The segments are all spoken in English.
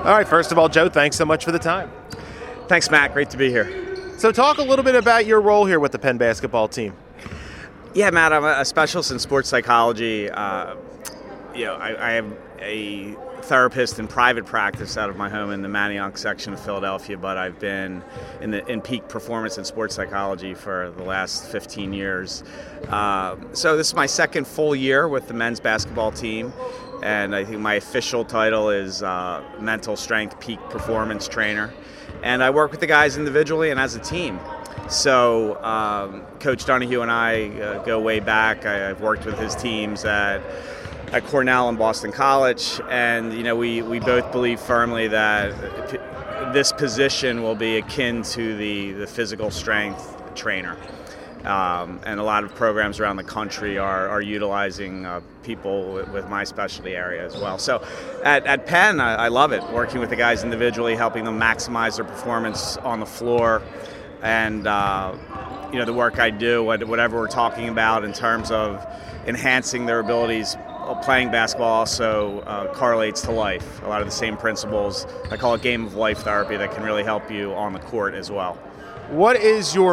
All right, first of all, Joe, thanks so much for the time. Thanks, Matt. Great to be here. So talk a little bit about your role here with the Penn basketball team. Yeah, Matt, I'm a specialist in sports psychology. I have a therapist in private practice out of my home in the Manayunk section of Philadelphia, but I've been in peak performance in sports psychology for the last 15 years. So this is my second full year with the men's basketball team, and I think my official title is mental strength peak performance trainer. And I work with the guys individually and as a team. So Coach Donahue and I go way back. I've worked with his teams at Cornell and Boston College, and we both believe firmly that this position will be akin to the physical strength trainer. And a lot of programs around the country are utilizing people with my specialty area as well. So at Penn, I love it, working with the guys individually, helping them maximize their performance on the floor. And the work I do, whatever we're talking about in terms of enhancing their abilities playing basketball, also correlates to life. A lot of the same principles. I call it game of life therapy that can really help you on the court as well. What is the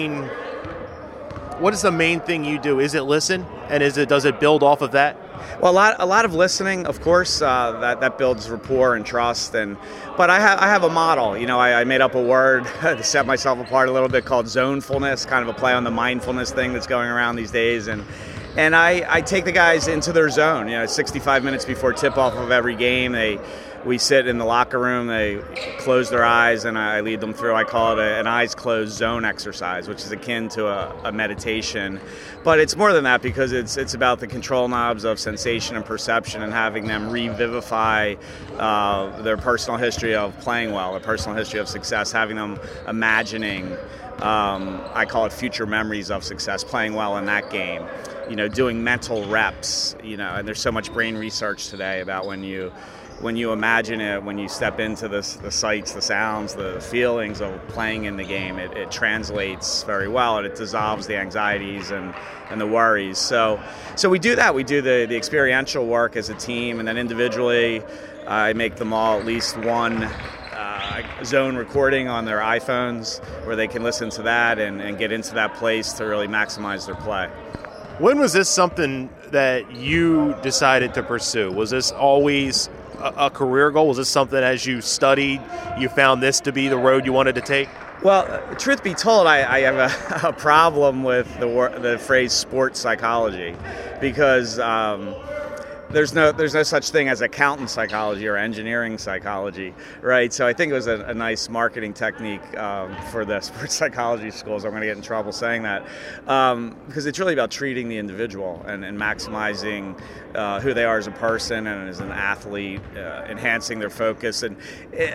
main thing you do? Is it listen, and does it build off of that? Well, a lot of listening, of course. That builds rapport and trust. But I have a model. I made up a word to set myself apart a little bit called zonefulness, kind of a play on the mindfulness thing that's going around these days. And I take the guys into their zone. 65 minutes before tip-off of every game, we sit in the locker room, they close their eyes, and I lead them through. I call it an eyes closed zone exercise, which is akin to a meditation. But it's more than that, because it's about the control knobs of sensation and perception and having them revivify their personal history of playing well, their personal history of success, having them imagining, I call it future memories of success, playing well in that game. Doing mental reps, and there's so much brain research today about when you imagine it, when you step into the sights, the sounds, the feelings of playing in the game, it translates very well, and it dissolves the anxieties and the worries. So we do that. We do the experiential work as a team, and then individually, I make them all at least one zone recording on their iPhones where they can listen to that and get into that place to really maximize their play. When was this something that you decided to pursue? Was this always a career goal? Was this something as you studied, you found this to be the road you wanted to take? Well, truth be told, I have a problem with the phrase sports psychology, because there's no such thing as accountant psychology or engineering psychology, right? So I think it was a nice marketing technique for the sports psychology schools. I'm going to get in trouble saying that, because it's really about treating the individual and maximizing who they are as a person and as an athlete, enhancing their focus. And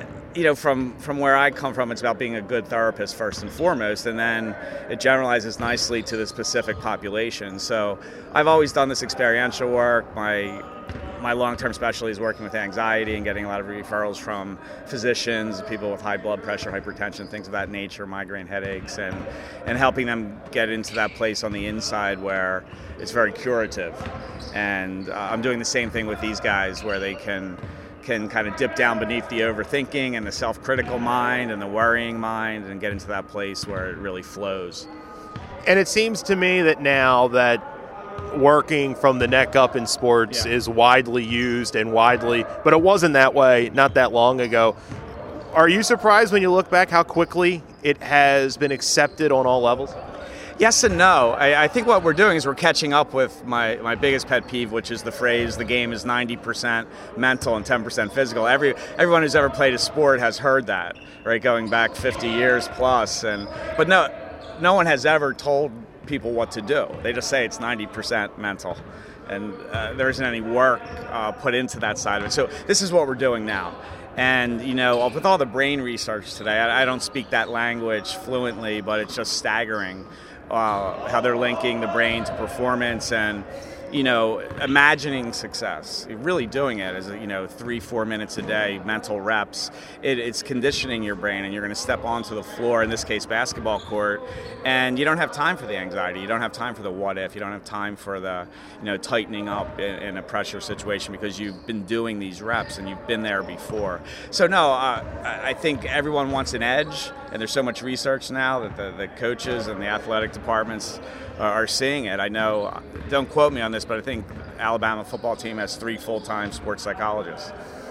from where I come from, it's about being a good therapist first and foremost, and then it generalizes nicely to the specific population. So I've always done this experiential work. My long-term specialty is working with anxiety and getting a lot of referrals from physicians, people with high blood pressure, hypertension, things of that nature, migraine headaches, and helping them get into that place on the inside where it's very curative. And I'm doing the same thing with these guys, where they can kind of dip down beneath the overthinking and the self-critical mind and the worrying mind and get into that place where it really flows. And it seems to me that now that working from the neck up in sports is widely used but it wasn't that way not that long ago. Are you surprised when you look back how quickly it has been accepted on all levels? Yes and no. I think what we're doing is we're catching up with my biggest pet peeve, which is the phrase, the game is 90% mental and 10% physical. Everyone who's ever played a sport has heard that, right, going back 50 years plus. But no one has ever told people what to do. They just say it's 90% mental, and there isn't any work put into that side of it. So this is what we're doing now. And, with all the brain research today, I don't speak that language fluently, but it's just staggering how they're linking the brain to performance. And imagining success, really doing it as 3-4 minutes a day, mental reps. It's conditioning your brain, and you're going to step onto the floor, in this case basketball court, and you don't have time for the anxiety. You don't have time for the what if. You don't have time for the tightening up in a pressure situation, because you've been doing these reps and you've been there before. So no, I think everyone wants an edge, and there's so much research now that the coaches and the athletic departments are seeing it. I know, don't quote me on this, but I think Alabama football team has 3 full-time sports psychologists.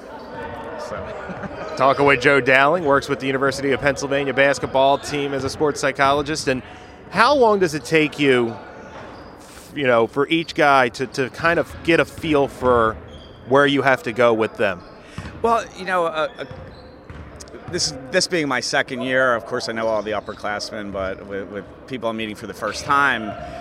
So. Talking with Joe Dowling, works with the University of Pennsylvania basketball team as a sports psychologist. And how long does it take you, for each guy to kind of get a feel for where you have to go with them? Well, this being my second year, of course I know all the upperclassmen, but with people I'm meeting for the first time,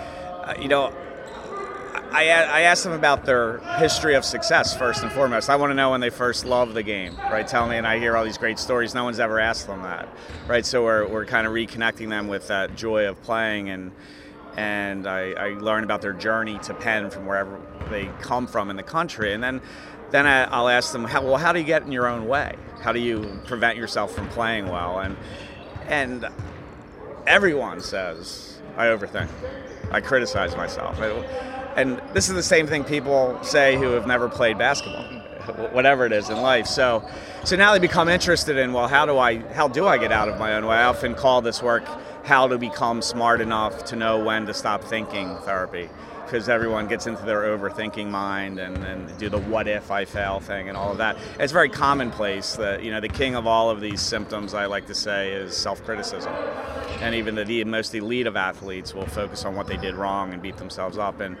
I ask them about their history of success first and foremost. I want to know when they first loved the game, right? Tell me, and I hear all these great stories. No one's ever asked them that, right? So we're kind of reconnecting them with that joy of playing, and I learn about their journey to Penn from wherever they come from in the country, and then I'll ask them, how do you get in your own way? How do you prevent yourself from playing well? And everyone says, I overthink. I criticize myself. And this is the same thing people say who have never played basketball, whatever it is in life. So now they become interested in, well, how do I get out of my own way? I often call this work how to become smart enough to know when to stop thinking therapy, because everyone gets into their overthinking mind and do the what if I fail thing and all of that. It's very commonplace that, the king of all of these symptoms, I like to say, is self-criticism. And even the most elite of athletes will focus on what they did wrong and beat themselves up. And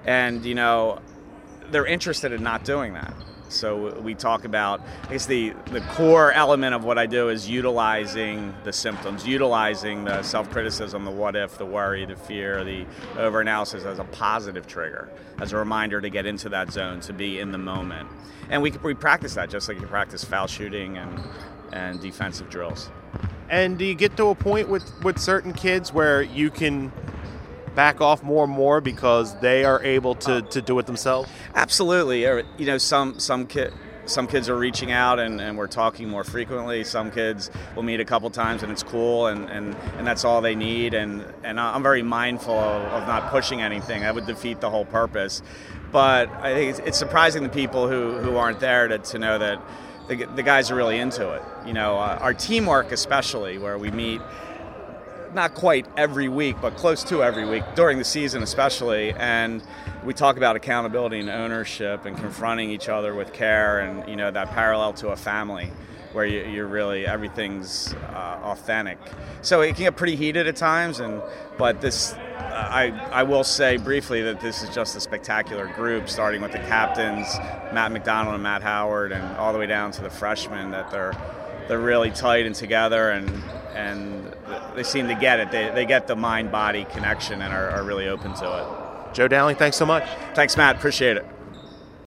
they're interested in not doing that. So we talk about, I guess the core element of what I do is utilizing the symptoms, utilizing the self-criticism, the what if, the worry, the fear, the over-analysis as a positive trigger, as a reminder to get into that zone, to be in the moment. And we practice that just like you practice foul shooting and defensive drills. And do you get to a point with certain kids where you can back off more and more because they are able to do it themselves? Absolutely. Some kids are reaching out and we're talking more frequently. Some kids will meet a couple times and it's cool and that's all they need. And I'm very mindful of not pushing anything. That would defeat the whole purpose. But I think it's surprising to people who aren't there to know that the guys are really into it. Our teamwork especially, where we meet not quite every week, but close to every week, during the season especially, and we talk about accountability and ownership and confronting each other with care, and that parallel to a family where you're really, everything's authentic. So it can get pretty heated at times, but this, I will say briefly that this is just a spectacular group, starting with the captains, Matt McDonald and Matt Howard, and all the way down to the freshmen, that they're really tight and together, and they seem to get it. They get the mind-body connection and are really open to it. Joe Dowling, thanks so much. Thanks, Matt. Appreciate it.